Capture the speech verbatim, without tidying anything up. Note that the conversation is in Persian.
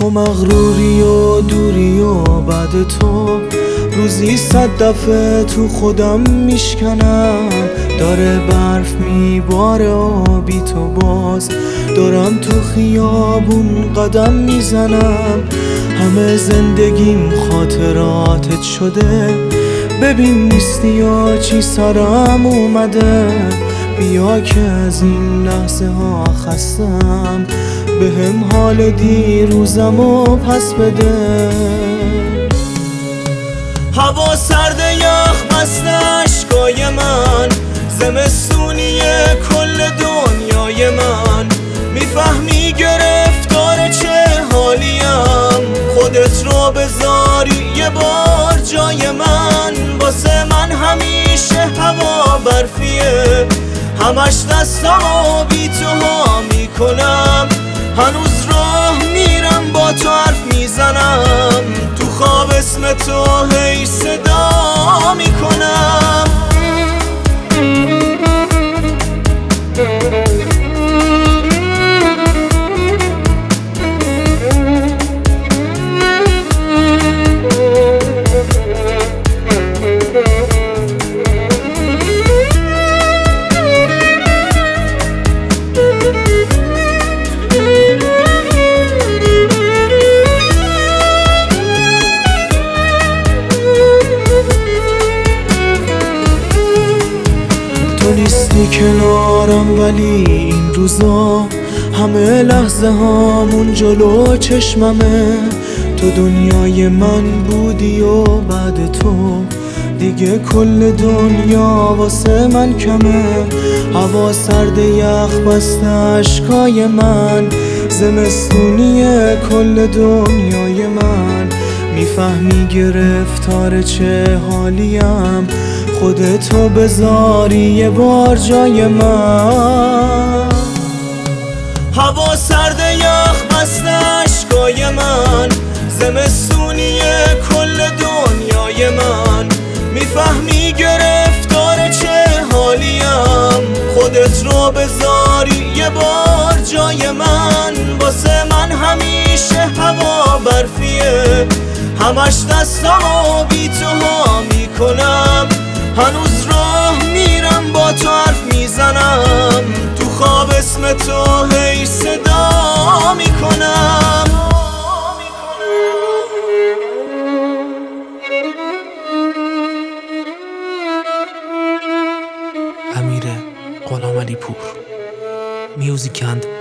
تو مغروری و دوری و بعد تو روزی صد دفعه تو خودم میشکنم. داره برف میباره و بی تو باز دارم تو خیابون قدم میزنم. همه زندگیم خاطراتت شده، ببین نیستی یا چی سرم اومده. بیا که از این لحظه ها خستم، بهم حال دیروزمو پس بده. هوا سرد یخ بسته اشکای من، زمستونیه کل دنیای من. میفهمی گرفتار چه حالیم، خودت رو بذاری یه بار جای من. واسه من همیشه هوا برفیه، همش دستمو بی تو ها میکنم. هنوز راه میرم با تو حرف میزنم، تو خواب اسم تو هی صدا میکنم. تو نیستی کنارم ولی این روزا همه لحظه هامون جلو چشممه. تو دنیای من بودی و بعد تو دیگه کل دنیا واسه من کمه. هوا سرد یخ بسته اشکای من، زمستونیه کل دنیای من. میفهمی گرفتار چه حالیم، خودتو بذاری یه بار جای من. هوا سرد یخ بسته اشکای من، زمستونیه کل دنیای من. میفهمی گرفتار چه حالیم، خودت رو بذاری یه بار جای من. واسه من همیشه هوا برفیه، همش دستمو بی تو ها میکنم. هنوز راه میرم با تو حرف میزنم، تو خواب اسم تو هی صدا میکنم. امیر غلامعلی پور، میوزیک اند